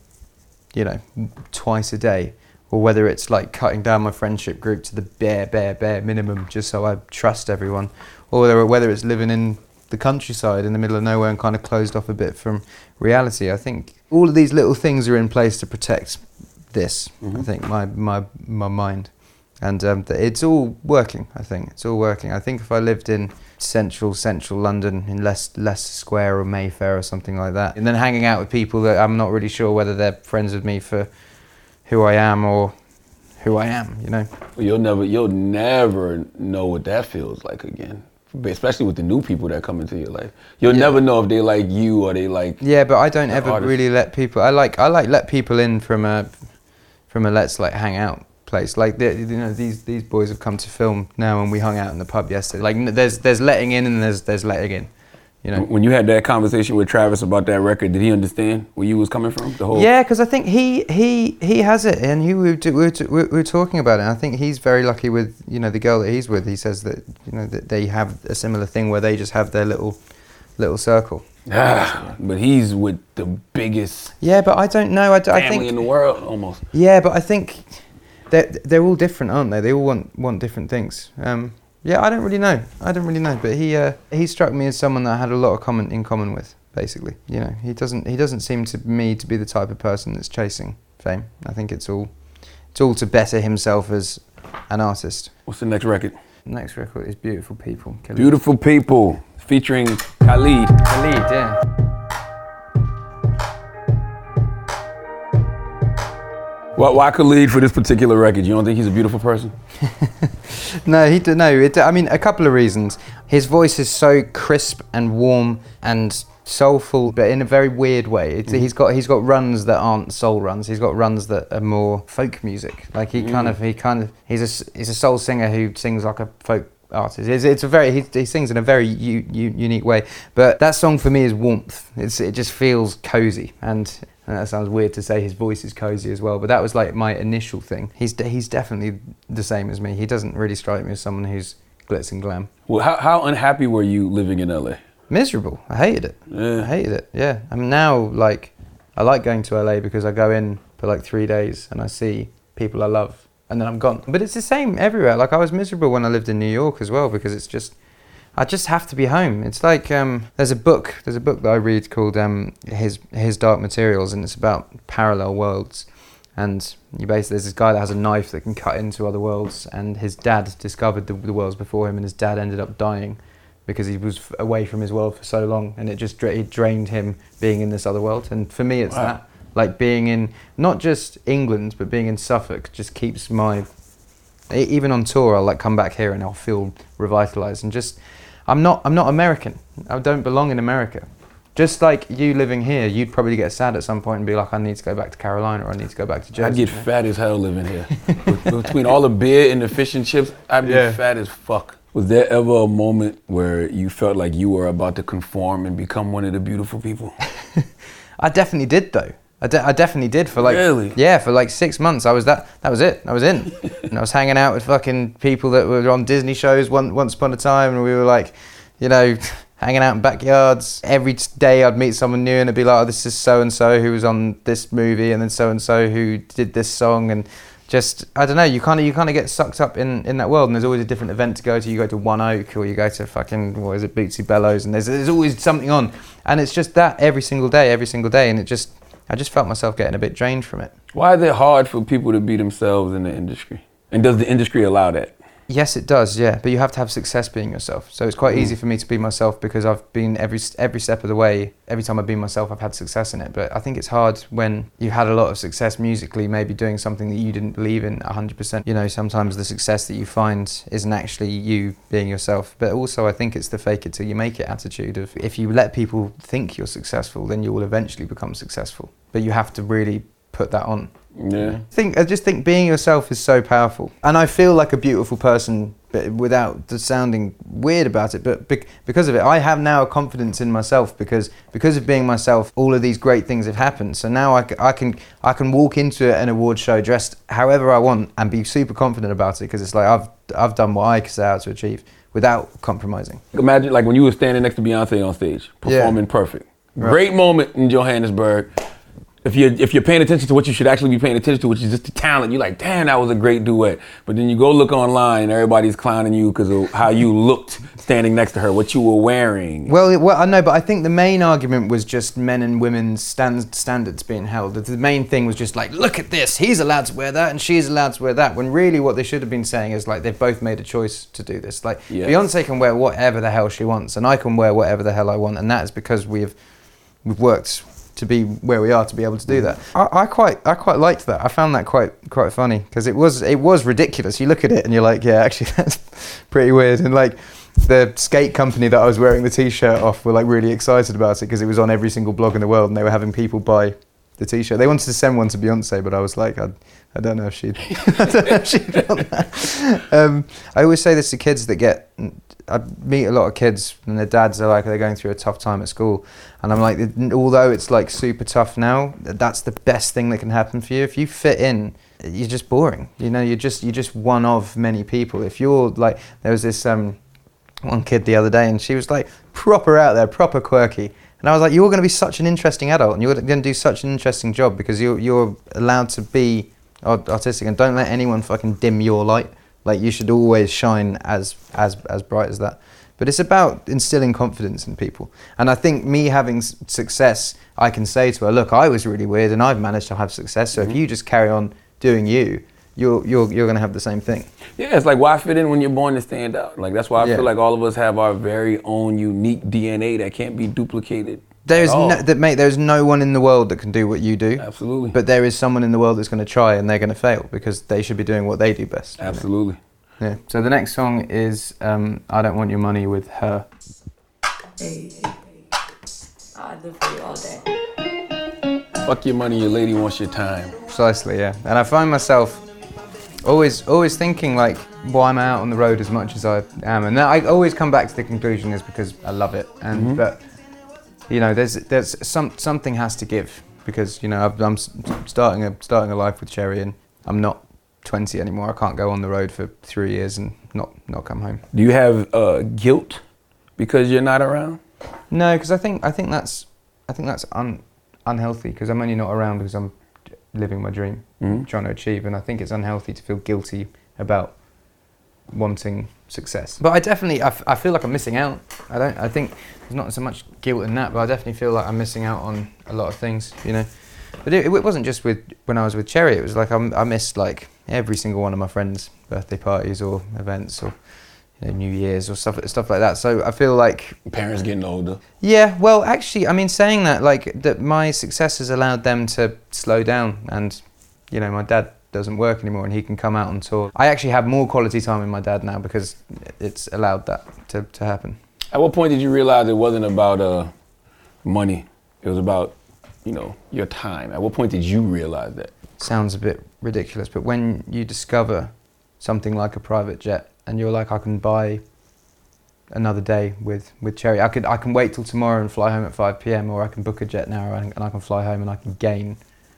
you know, twice a day, or whether it's like cutting down my friendship group to the bare minimum just so I trust everyone, or whether it's living in the countryside in the middle of nowhere and kind of closed off a bit from reality. I think all of these little things are in place to protect this. I think my mind, and it's all working. I think it's all working. I think if I lived in central London in Leicester Square or Mayfair or something like that, and then hanging out with people that I'm not really sure whether they're friends with me for who I am or who I am, you know. Well, you'll never know what that feels like again. Especially with the new people that come into your life, you'll never know if they like you or they like. Yeah, but I don't ever really let people. I like let people in from a let's like hang out place. Like these boys have come to film now, and we hung out in the pub yesterday. Like there's letting in and there's letting in. You know. When you had that conversation with Travis about that record, did he understand where you was coming from? The whole. Yeah, because I think he has it, and we were talking about it. And I think he's very lucky with the girl that he's with. He says that that they have a similar thing where they just have their little circle. But he's with the biggest. Yeah, but I don't know. I family think in the world almost. Yeah, but I think they're all different, aren't they? They all want different things. Yeah, I don't really know, but he struck me as someone that I had a lot of in common with, basically. You know, he doesn't seem to me to be the type of person that's chasing fame. I think it's all to better himself as an artist. What's the next record? The next record is Beautiful People. Khalid. Beautiful People, featuring Khalid. Khalid, yeah. Why Khalid for this particular record? You don't think he's a beautiful person? No, I mean, a couple of reasons. His voice is so crisp and warm and soulful, but in a very weird way. He's got runs that aren't soul runs. He's got runs that are more folk music. Like he's a soul singer who sings like a folk artist. He sings in a very unique way. But that song for me is warmth. It just feels cozy, and that sounds weird to say his voice is cozy as well, but that was like my initial thing. He's definitely the same as me. He doesn't really strike me as someone who's glitz and glam. Well, how unhappy were you living in LA? Miserable. I hated it. Yeah. I hated it, yeah. I mean, now, like, I like going to LA because I go in for like 3 days and I see people I love and then I'm gone. But it's the same everywhere. Like, I was miserable when I lived in New York as well because I just have to be home. It's like there's a book that I read called His Dark Materials, and it's about parallel worlds. And there's this guy that has a knife that can cut into other worlds, and his dad discovered the worlds before him, and his dad ended up dying because he was away from his world for so long, and it drained him being in this other world. And for me, it's that, like being in not just England but being in Suffolk just keeps my. Even on tour, I'll like come back here and I'll feel revitalized, and just. I'm not American. I don't belong in America. Just like you living here, you'd probably get sad at some point and be like, I need to go back to Carolina, or I need to go back to Jersey. I'd get fat as hell living here. Between all the beer and the fish and chips, I'd be fat as fuck. Was there ever a moment where you felt like you were about to conform and become one of the beautiful people? I definitely did, though. I definitely did for like Really? Yeah, for like 6 months. That was it. I was in. And I was hanging out with fucking people that were on Disney shows once upon a time, and we were like, you know, hanging out in backyards. Every day I'd meet someone new and it'd be like, oh, this is so and so who was on this movie, and then so and so who did this song, and just, I don't know, you kind of get sucked up in that world, and there's always a different event to go to. You go to One Oak, or you go to fucking, what is it, Bootsy Bellows, and there's always something on, and it's just that every single day, and I just felt myself getting a bit drained from it. Why is it hard for people to be themselves in the industry? And does the industry allow that? Yes, it does, yeah, but you have to have success being yourself. So it's quite easy for me to be myself because I've been every step of the way. Every time I've been myself, I've had success in it. But I think it's hard when you've had a lot of success musically, maybe doing something that you didn't believe in 100%. You know, sometimes the success that you find isn't actually you being yourself. But also I think it's the fake it till you make it attitude of, if you let people think you're successful, then you will eventually become successful. But you have to really put that on. Yeah. I just think being yourself is so powerful, and I feel like a beautiful person, but without sounding weird about it. But because of it, I have now a confidence in myself because of being myself. All of these great things have happened. So now I can walk into an award show dressed however I want and be super confident about it, because it's like I've done what I set out to achieve without compromising. Imagine like when you were standing next to Beyonce on stage, performing perfect. Right. Great moment in Johannesburg. If you're paying attention to what you should actually be paying attention to, which is just the talent, you're like, damn, that was a great duet. But then you go look online and everybody's clowning you because of how you looked standing next to her, what you were wearing. Well, I know, but I think the main argument was just men and women's standards being held. The main thing was just like, look at this, he's allowed to wear that and she's allowed to wear that. When really what they should have been saying is like, they've both made a choice to do this. Like, yes. Beyonce can wear whatever the hell she wants, and I can wear whatever the hell I want, and that is because we've worked to be where we are to be able to do that. I quite liked that. I found that quite funny, because it was ridiculous. You look at it and you're like, yeah, actually that's pretty weird. And like the skate company that I was wearing the t-shirt off were like really excited about it because it was on every single blog in the world, and they were having people buy the t-shirt. They wanted to send one to Beyonce, but I was like, I don't know if she'd want that. I always say this to kids that I meet a lot of kids and their dads are going through a tough time at school, and I'm like, although it's like super tough now, that's the best thing that can happen for you. If you fit in, you're just boring. You know, you're just one of many people. If you're like, there was this one kid the other day, and she was like proper out there, proper quirky. And I was like, you're going to be such an interesting adult, and you're going to do such an interesting job because you're allowed to be artistic, and don't let anyone fucking dim your light. Like, you should always shine as bright as that. But it's about instilling confidence in people. And I think me having success, I can say to her, look, I was really weird and I've managed to have success. So if you just carry on doing you're going to have the same thing. Yeah, it's like, why fit in when you're born to stand out? Like, that's why I feel like all of us have our very own unique DNA that can't be duplicated. There's no one in the world that can do what you do. Absolutely. But there is someone in the world that's going to try, and they're going to fail because they should be doing what they do best. Absolutely. Yeah. So the next song is I Don't Want Your Money with Her. Hey, I'll do for you all day. Fuck your money, your lady wants your time. Precisely, yeah. And I find myself always thinking like, why am I out on the road as much as I am? And I always come back to the conclusion is because I love it. And but you know, there's something has to give, because you know I'm starting a life with Cherry, and I'm not 20 anymore. I can't go on the road for 3 years and not come home. Do you have guilt because you're not around? No, because I think that's unhealthy, because I'm only not around because I'm living my dream, trying to achieve, and I think it's unhealthy to feel guilty about wanting success. But I feel like I'm missing out. I think there's not so much guilt in that, but I definitely feel like I'm missing out on a lot of things, you know. But it wasn't just when I was with Cherry. It was like I missed like every single one of my friends' birthday parties or events, or you know, New Year's or stuff like that. So I feel like parents getting older. Yeah, well, actually, I mean, saying that, like, that my success has allowed them to slow down, and you know, my dad doesn't work anymore and he can come out on tour. I actually have more quality time with my dad now because it's allowed that to happen. At what point did you realize it wasn't about money? It was about, you know, your time. At what point did you realize that? Sounds a bit ridiculous, but when you discover something like a private jet and you're like, I can buy another day with Cherry. I can wait till tomorrow and fly home at 5 p.m, or I can book a jet now and I can fly home and I can gain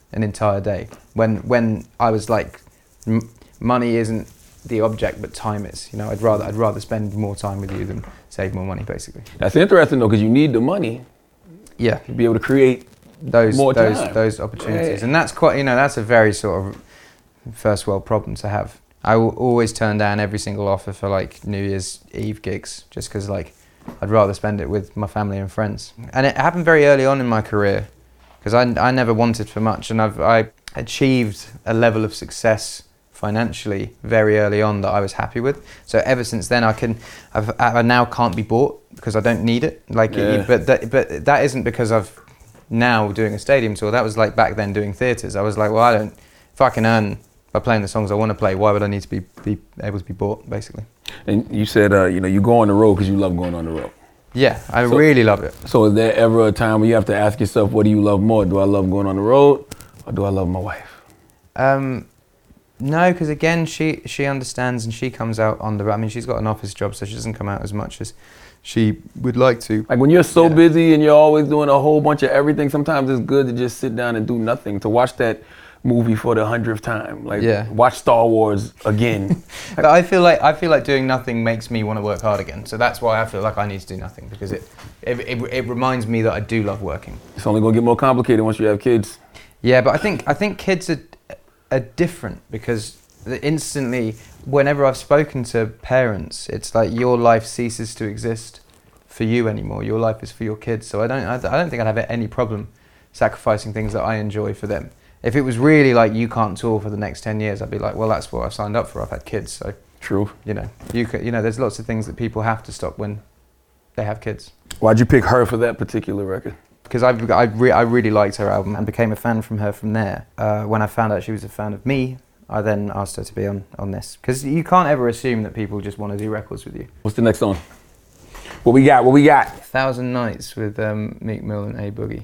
an entire day. When I was like, money isn't the object, but time is. You know, I'd rather spend more time with you than save more money, basically. That's interesting though, because you need the money Yeah, to be able to create those more time. those opportunities, Yeah. and that's quite, you know, that's a very sort of first world problem to have. I will always turn down every single offer for like New Year's Eve gigs, just because like I'd rather spend it with my family and friends. And it happened very early on in my career, because I never wanted for much, and I achieved a level of success financially very early on that I was happy with. So ever since then, I now can't be bought because I don't need it. Like, Yeah. but that isn't because I've now doing a stadium tour. That was like back then doing theatres. I was like, well, if I can earn by playing the songs I want to play, why would I need to be able to be bought, basically? And you said, you know, you go on the road because you love going on the road. Yeah, I really love it. So is there ever a time where you have to ask yourself, what do you love more? Do I love going on the road or do I love my wife? No, because again, she understands and she comes out on the road. I mean, she's got an office job, so she doesn't come out as much as she would like to. Like when you're so Yeah. busy and you're always doing a whole bunch of everything, sometimes it's good to just sit down and do nothing, to watch that movie for the 100th time. Like watch Star Wars again. But I feel like doing nothing makes me want to work hard again. So that's why I feel like I need to do nothing, because it reminds me that I do love working. It's only gonna get more complicated once you have kids. Yeah, but I think kids are different, because instantly, whenever I've spoken to parents, it's like your life ceases to exist for you anymore. Your life is for your kids. So I don't think I'd have any problem sacrificing things that I enjoy for them. If it was really like you can't tour for the next 10 years, I'd be like, well, that's what I've signed up for. I've had kids, so True. you know, there's lots of things that people have to stop when they have kids. Why'd you pick her for that particular record? Because I really liked her album and became a fan from her from there. When I found out she was a fan of me, I then asked her to be on this. Because you can't ever assume that people just want to do records with you. What's the next song? What we got? 1,000 Nights with Meek Mill and A Boogie.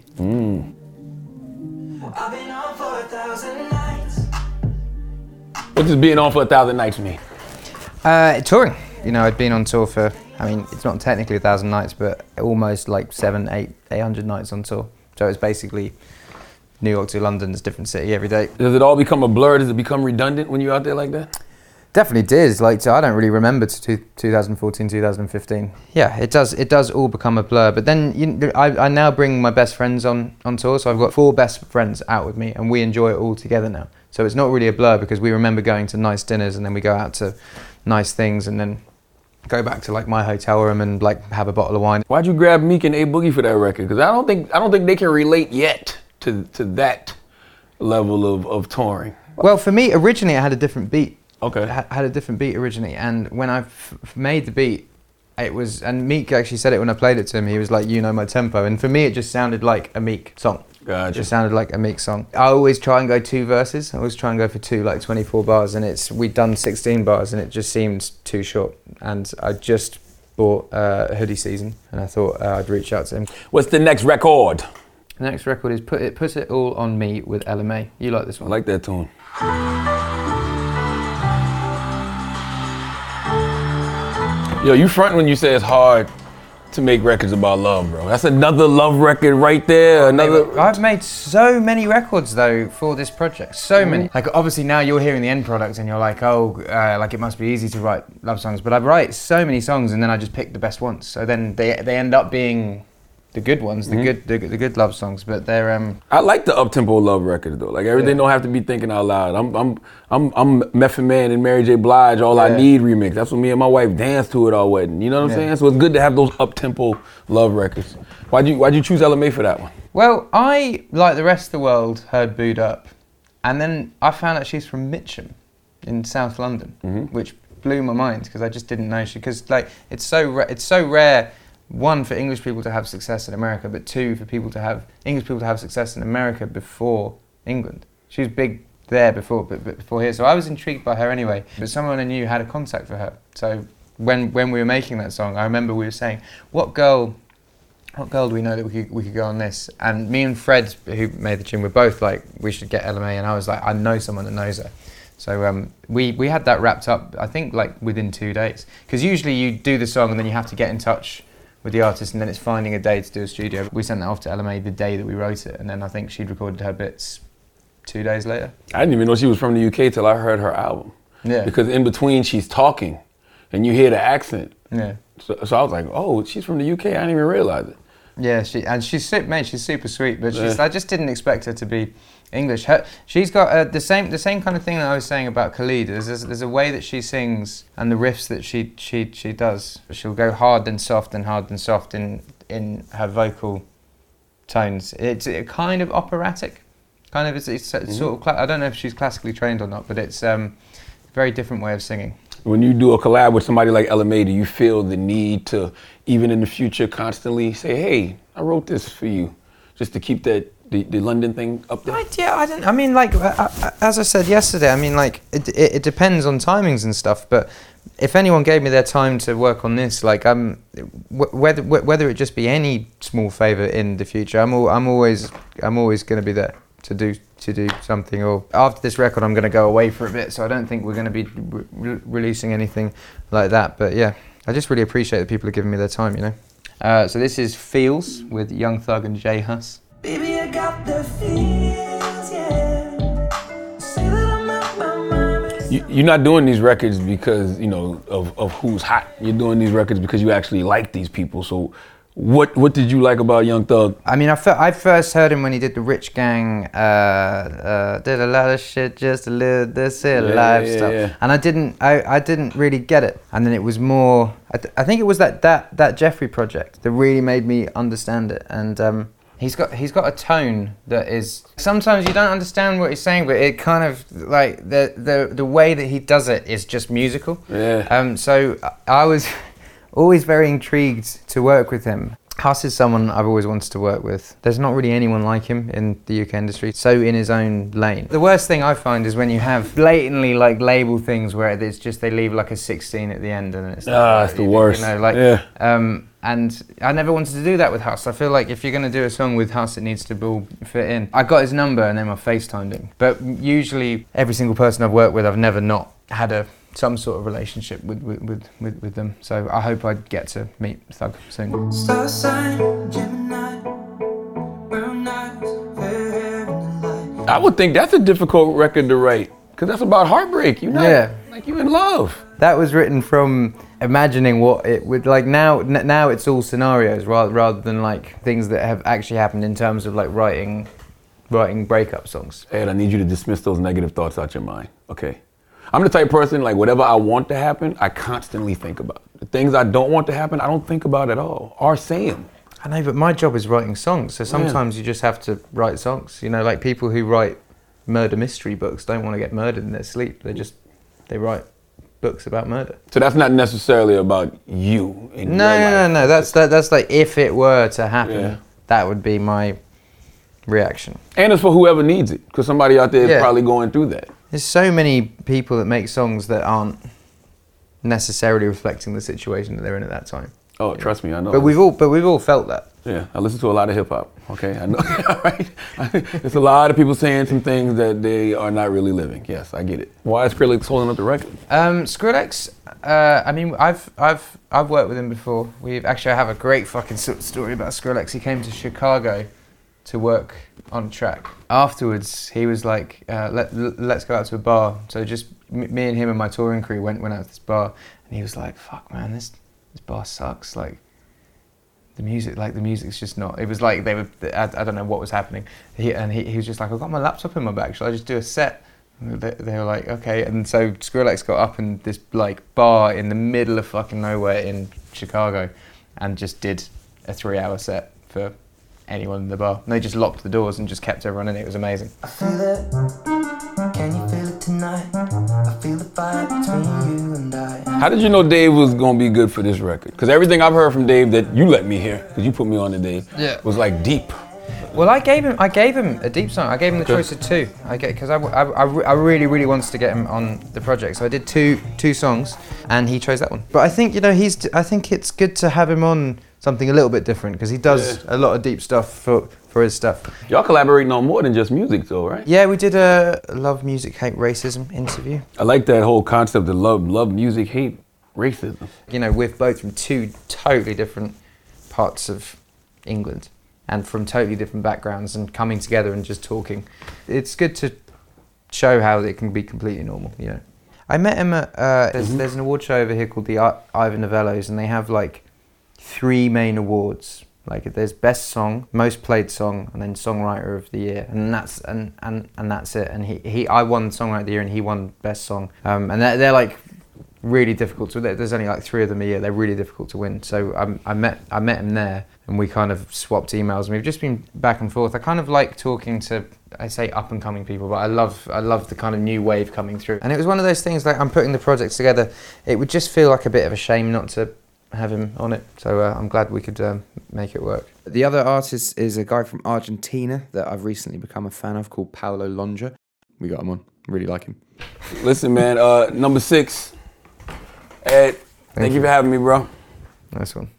I've been on for 1,000 nights. What does being on for 1,000 nights mean? Touring. You know, I'd been on tour for, I mean, it's not technically 1,000 nights, but almost like 800 nights on tour. So it's basically New York to London, it's a different city every day. Does it all become a blur? Does it become redundant when you're out there like that? Definitely did. Like, so I don't really remember to 2014, 2015. Yeah, it does all become a blur. But then I now bring my best friends on tour. So I've got 4 best friends out with me, and we enjoy it all together now. So it's not really a blur, because we remember going to nice dinners, and then we go out to nice things, and then go back to like my hotel room and like have a bottle of wine. Why'd you grab Meek and A Boogie for that record? Because I don't think they can relate yet to that level of touring. Well, for me, originally I had a different beat. Okay. Had a different beat originally, and when I made the beat, it was, and Meek actually said it when I played it to him, he was like, you know my tempo, and for me it just sounded like a Meek song. Gotcha. It just sounded like a Meek song. I always try and go 2 verses, I always try and go for 2, like 24 bars, and we'd done 16 bars and it just seemed too short, and I just bought Hoodie Season, and I thought I'd reach out to him. What's the next record? The next record is Put It All On Me with LMA. You like this I one? like that tune. Yo, you frontin' when you say it's hard to make records about love, bro. That's another love record right there. I've made so many records though for this project, so many. Like obviously now you're hearing the end product and you're like, oh, like it must be easy to write love songs. But I write so many songs and then I just pick the best ones. So then they end up being the good ones, the good love songs. But they're I like the up-tempo love records though. Like everything don't have to be thinking out loud. I'm Method Man and Mary J. Blige, All I Need remix. That's what me and my wife danced to it all wedding. You know what I'm saying? So it's good to have those up-tempo love records. Why'd you choose LMA for that one? Well, I, like the rest of the world, heard Boo'd Up, and then I found out she's from Mitcham in South London, which blew my mind because I just didn't know because like it's so rare. 1, for English people to have success in America, but 2, for English people to have success in America before England. She was big there before here, so I was intrigued by her anyway. But someone I knew had a contact for her. So when we were making that song, I remember we were saying, what girl do we know that we could go on this? And me and Fred, who made the tune, were both like, we should get LMA, and I was like, I know someone that knows her. So we had that wrapped up, I think, like within 2 days. Because usually you do the song and then you have to get in touch with the artist, and then it's finding a day to do a studio. We sent that off to LMA the day that we wrote it, and then I think she'd recorded her bits 2 days later. I didn't even know she was from the UK till I heard her album. Yeah. Because in between she's talking, and you hear the accent. Yeah. So I was like, oh, she's from the UK. I didn't even realize it. Yeah, she's super sweet, but I just didn't expect her to be English. She's got the same kind of thing that I was saying about Khalid. There's a way that she sings and the riffs that she does. She'll go hard then soft and hard then soft in her vocal tones. It's kind of operatic, kind of. It's sort of. I don't know if she's classically trained or not, but it's a very different way of singing. When you do a collab with somebody like Ella Mai, do you feel the need to, even in the future, constantly say, hey, I wrote this for you, just to keep the London thing up there? I mean, like, as I said yesterday, I mean, like, it depends on timings and stuff, but if anyone gave me their time to work on this, like, whether it just be any small favour in the future, I'm always going to be there to do something. Or after this record, I'm going to go away for a bit, so I don't think we're going to be releasing anything like that. But yeah, I just really appreciate that people are giving me their time, you know. So this is Feels with Young Thug and J Hus. Baby, I got the feels, yeah. Say that I'm out my mind. You're not doing these records because, you know, of who's hot. You're doing these records because you actually like these people. So what did you like about Young Thug? I mean, I first heard him when he did the Rich Gang, did a lot of shit just to live this life stuff. Yeah. And I didn't really get it. And then it was more, I think it was that Jeffrey project that really made me understand it. And he's got a tone that is, sometimes you don't understand what he's saying, but it kind of, like, the way that he does it is just musical. Yeah. So I was always very intrigued to work with him. Hus is someone I've always wanted to work with. There's not really anyone like him in the UK industry, so in his own lane. The worst thing I find is when you have blatantly, like, label things where it's just they leave like a 16 at the end and it's like, it's the worst. You know, like, yeah. And I never wanted to do that with Hus. I feel like if you're going to do a song with Hus, it needs to all fit in. I got his number and then I FaceTimed him. But usually, every single person I've worked with, I've never not had some sort of relationship with them. So I hope I get to meet Thug soon. Star sign, Gemini, brown eyes, fair hair in the light. I would think that's a difficult record to write, because that's about heartbreak. You're not, like, you're in love. That was written from imagining what it would, like, now it's all scenarios rather than like things that have actually happened in terms of like writing breakup songs. Ed, I need you to dismiss those negative thoughts out your mind, okay? I'm the type of person, like, whatever I want to happen, I constantly think about. The things I don't want to happen, I don't think about at all, or say them. I know, but my job is writing songs, so sometimes you just have to write songs. You know, like people who write murder mystery books don't want to get murdered in their sleep. They write books about murder. So that's not necessarily about you in your life. No. That's like, if it were to happen, that would be my reaction. And it's for whoever needs it, because somebody out there is probably going through that. There's so many people that make songs that aren't necessarily reflecting the situation that they're in at that time. Oh, trust me, I know. But we've all felt that. Yeah, I listen to a lot of hip hop. Okay, I know. Right? There's a lot of people saying some things that they are not really living. Yes, I get it. Why is Skrillex holding up the record? Skrillex. I mean, I've worked with him before. I have a great fucking story about Skrillex. He came to Chicago to work on a track. Afterwards, he was like, let's go out to a bar. So just me and him and my touring crew went out to this bar, and he was like, fuck man, this bar sucks. Like, the music's just not. It was like I don't know what was happening. He was just like, I've got my laptop in my bag, shall I just do a set? And they were like, okay. And so Skrillex got up in this like bar in the middle of fucking nowhere in Chicago and just did a 3-hour set for anyone in the bar. And they just locked the doors and just kept everyone in. It was amazing. I feel it. Can you feel it tonight? I feel the vibe between you and I. How did you know Dave was gonna be good for this record? Because everything I've heard from Dave that you let me hear, because you put me on to Dave, was like deep. Well, I gave him a deep song. I gave him the choice of two. Because I really wanted to get him on the project. So I did two songs, and he chose that one. But I think, you know, I think it's good to have him on something a little bit different, because he does a lot of deep stuff for his stuff. Y'all collaborating on more than just music though, right? Yeah, we did a Love, Music, Hate, Racism interview. I like that whole concept of love, music, hate, racism. You know, we're both from two totally different parts of England. and from totally different backgrounds and coming together and just talking. It's good to show how it can be completely normal, you know. I met him at, there's an award show over here called the Ivor Novellos, and they have like 3 main awards. Like there's best song, most played song, and then songwriter of the year, and that's and that's it. And I won songwriter of the year, and he won best song. And they're like really difficult to. There's only like 3 of them a year. They're really difficult to win. So I met him there, and we kind of swapped emails, and we've just been back and forth. I kind of like talking to, I say up and coming people, but I love the kind of new wave coming through. And it was one of those things, like I'm putting the projects together. It would just feel like a bit of a shame not to have him on it, so I'm glad we could make it work. The other artist is a guy from Argentina that I've recently become a fan of called Paulo Lonja. We got him on, really like him. Listen, man, number 6, Ed, thank you for having me, bro. Nice one.